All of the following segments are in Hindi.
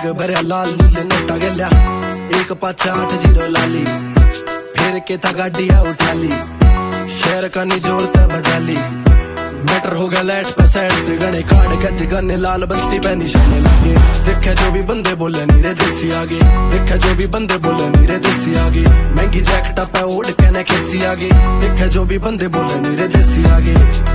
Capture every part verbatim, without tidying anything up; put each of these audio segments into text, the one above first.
बैग भरया लाल नीले नोटा गल्या एक पाछा आठ जीरो लाली फिर के था गाड़िया उठा ली शहर का नी जोड़ता बजा ली मैटर हो गया लाइट पे साइड ते गने काट के जिगने लाल बत्ती पे निशाने लगे देखे जो भी बंदे बोले नीरे देसी आगे देखे जो भी बंदे बोले नीरे देसी आगे महंगी जैकेट पे ओढ़ के न खिसी आगे देखे जो भी बंदे बोले नीरे देसी आगे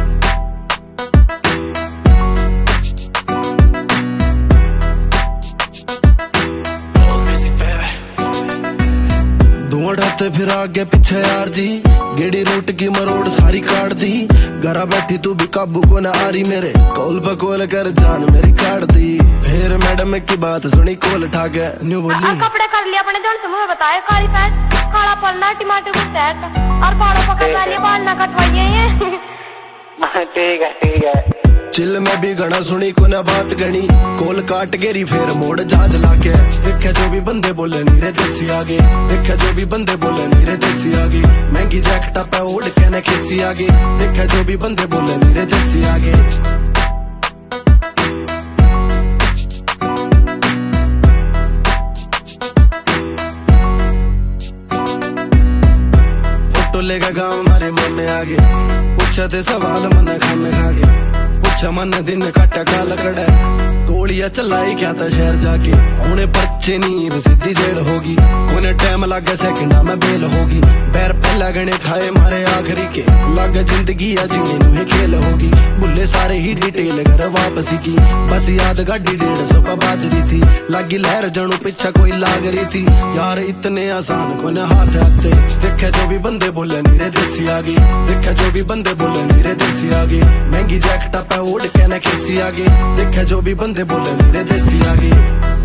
उड़ाते फिर आगे पीछे यार जी गेड़ी रूट की मरोड़ सारी काट दी घरा बैठी तू भी काबू को ना आ रही मेरे कॉल पर कॉल कर जान मेरी काट दी फिर मैडम की बात सुनी कॉल उठा के न्यू बोली कपड़े कर लिया अपने जोन तुम्हें बताया काली पैंट काला पन्ना टमाटर को सेट और बालों को कटवा लिया बाल ना कटवाइए ये ठीक है ठीक है चिल में भी गणा सुनी को ना बात गणी कोल काट गेरी फिर मोड़ जहाज लाके देखे जो भी बंदे बोले नीरे देसी आगे देखे जो भी बंदे बोले नीरे देसी आगे महंगी जैकेट पे ओढ़ के न खिसी आगे देखे जो भी बंदे बोले नीरे देसी आगे फोटो लेगा गाँव हमारे मन में आगे पूछा थे सवाल मन खाने खागे मन दिन काटा काला कड़ा गोलियां चलाई क्या था शहर जाके उन्हें बच्चे नींद सीधी जेल होगी उन्हें टाइम लगा सेकंडा में बेल होगी पैर पहला गणे खाए मारे आखिरी के लगा जिंदगी या जीने नुहे खेल होगी बुल्ले सारे ही डिटेल घर वापसी की बस याद गाड़ी डेढ़ सौ का बाज रही थी लगी लहर जनू पीछा कोई लाग रही थी यार इतने आसान को न हाथ आते देखे जो भी बंदे बोले नीरे देसी आगे देखे जो भी बंदे बोले नीरे देसी आगे महंगी जैकेट पे ओढ़ के न खिसी आगे देखे जो भी बंदे बोले नीरे देसी आगे।